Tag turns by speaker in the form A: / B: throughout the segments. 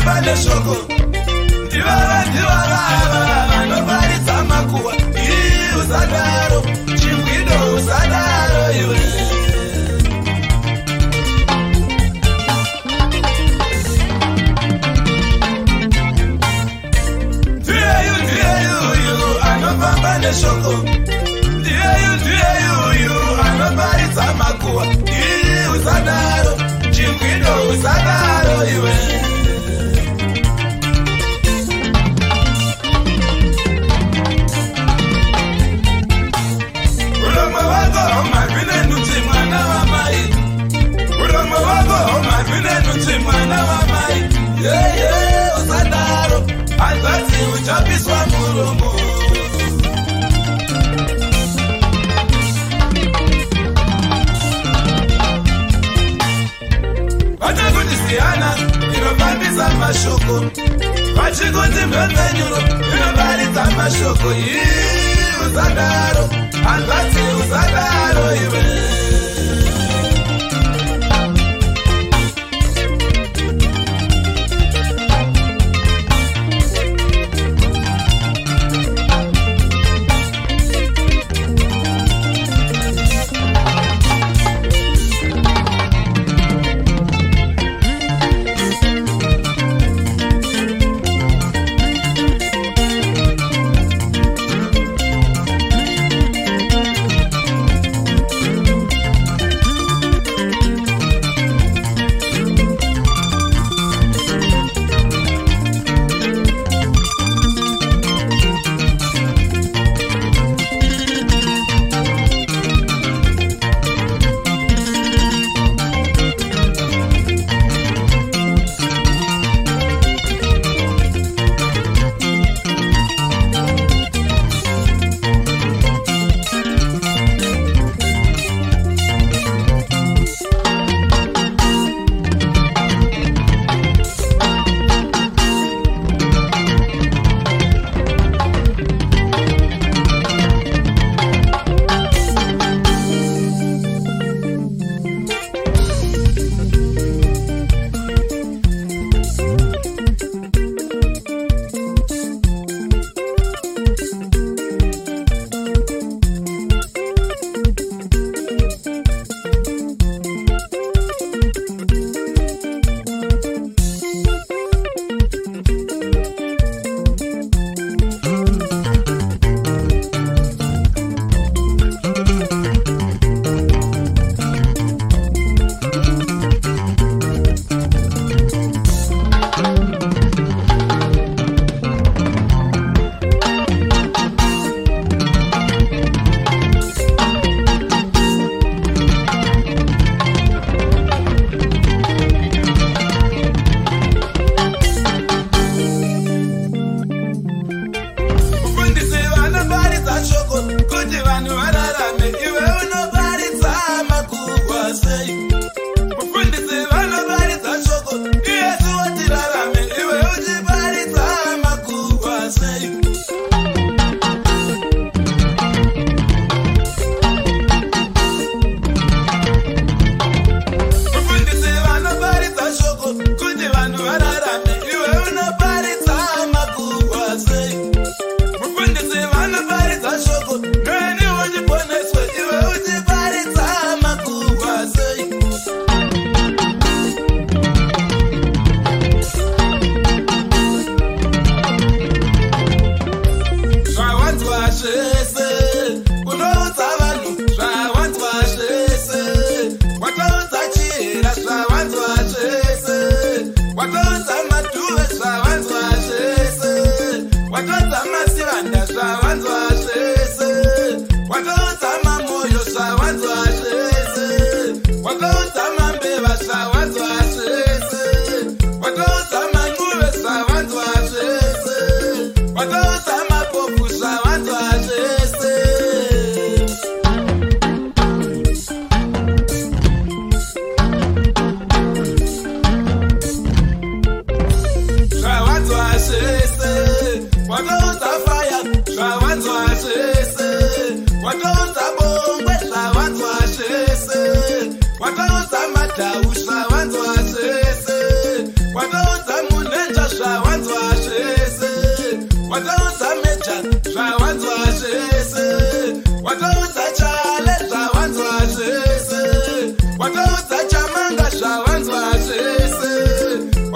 A: vanofamba neshoko ndivava vanoparidza makuhwa. Ii usadaro chingwido, usadaro iwe. Ndiyeyu anofamba neshoko, ndiyeyu anoparidza makuhwa. Ii usadaro chingwido, usadaro iwe. Uromo wako marvine nuti mwana wa mai. Uromo wako marvine nuti mwana wa mai. Usadaro anzati uchapiswa muromo. Vachakundisiyana inofambisa mashoko, vachikuti mvenzenyuro inoparidza mashoko. Ii usadaro anzati usadaro iwe.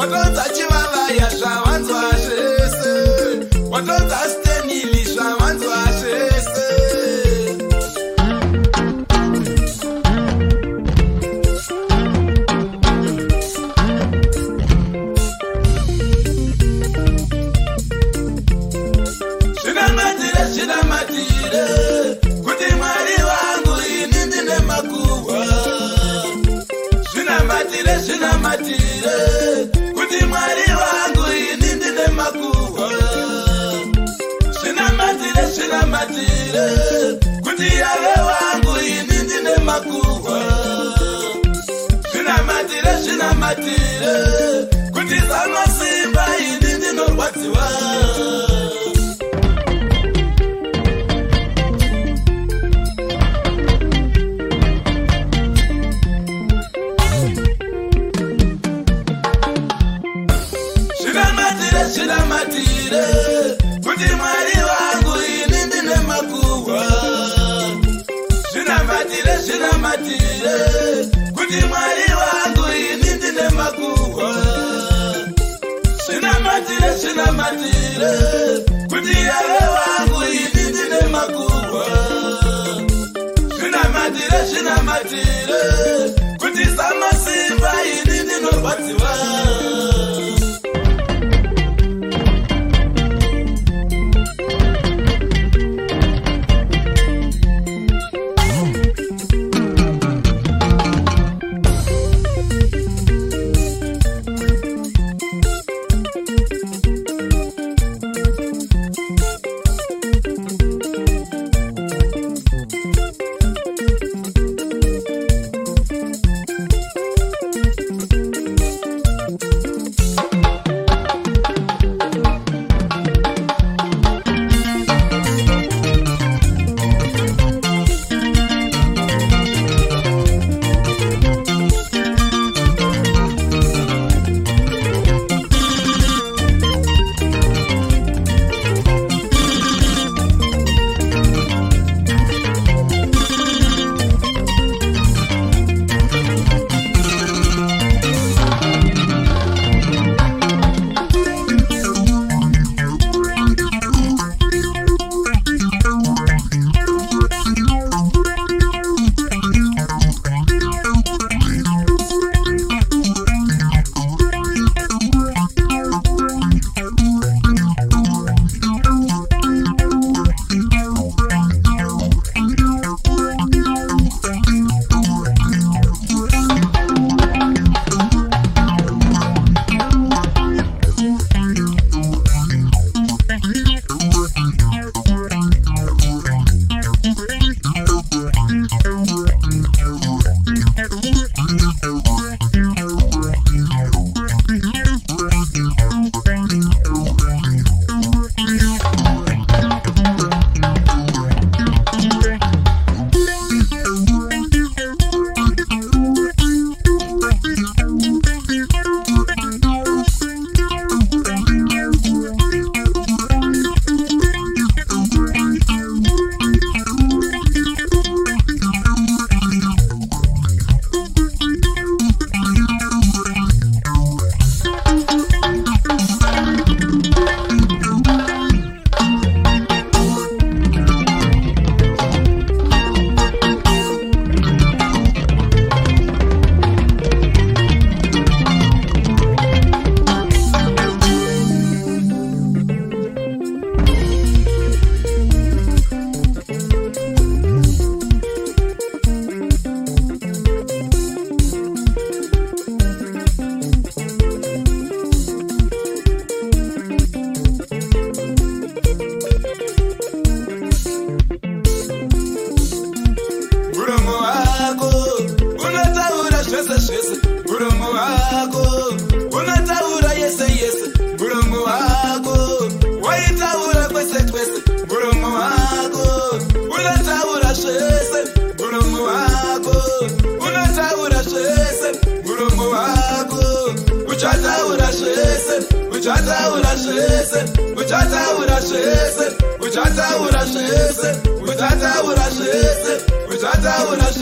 A: Watoza chivava yasha wanzo ashese. Watoza stenilisha wanzo ashese. Shina matire, kuti mwari wangu ini ndine makuwa. Shina matire, kuti mwari wangu ini ndine makuwa. Shina matire, kuti yale wangu ini ndine makuwa. Shina matire, kuti zama simba ini ndino rwadziwa. Shina matire, kuti mwari wangu ini ndine makuwa. Shina matire, kuti mwari wangu ini ndine makuwa. Shina matire, kuti yale wangu ini ndine makuwa. Shina matire, kuti sama simba ini ndino rwadziwa.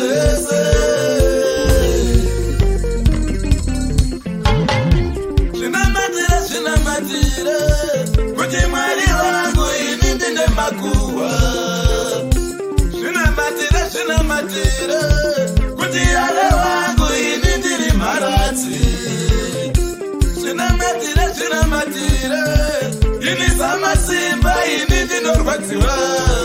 A: Shina kuti Mwari wangu ini ndine makuhwa. Zvinamatira kuti Yave wangu ini ndiri mharatsi. Zvinamatira ini samasimba ini ndinorwadziwa.